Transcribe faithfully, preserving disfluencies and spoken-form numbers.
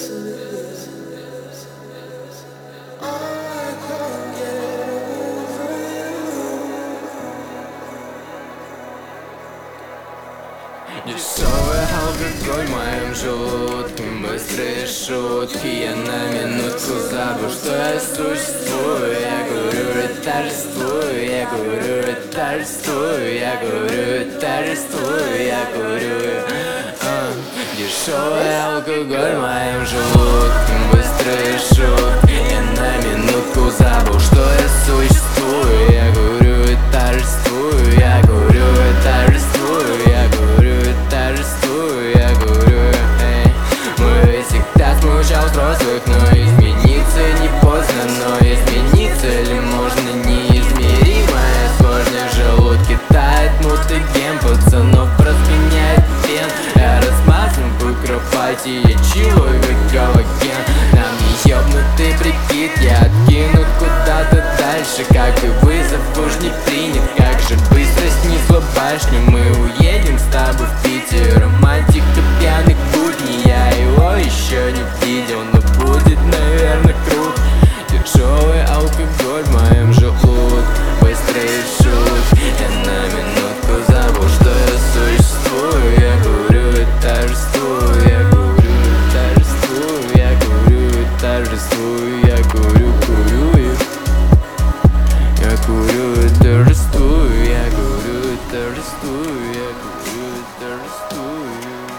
Дешевый алкоголь в моем желудке, быстрые шутки. Я на минутку забыл, что я существую. Я говорю, и торжествую, я говорю, и торжествую, я говорю, и торжествую, я говорю, а. Дешевый алкоголь в моем желудке, быстрые шутки. Я на минутку забыл, что я существую. Я говорю, и торжествую, я говорю, и торжествую, я говорю, и торжествую, я говорю, эй. Мой весь всегда смущал взрослых, но измениться не поздно. Но измениться ли можно неизмеримое? Сложно, в желудке тает мутаген, пацанов разгоняет фен. Я размазан по кровати, я чилую как галоген. Нам не ёбнутый прикид, я откинут куда-то дальше. Как и вызов уж не принят, как же быстро снизла башню. Мы уедем с тобой в Питер, романтика пьяных будней. Я его еще не видел, но будет, наверное, круто. Тяжелый алкоголь в моем желудке, быстрые шутки. Я на минутку забыл, что я существую. Я говорю, и торжествую, я говорю, и торжествую, я говорю, и торжествую, я говорю, курю и я курю и торжествую, я говорю, и торжествую, я говорю, и торжествую.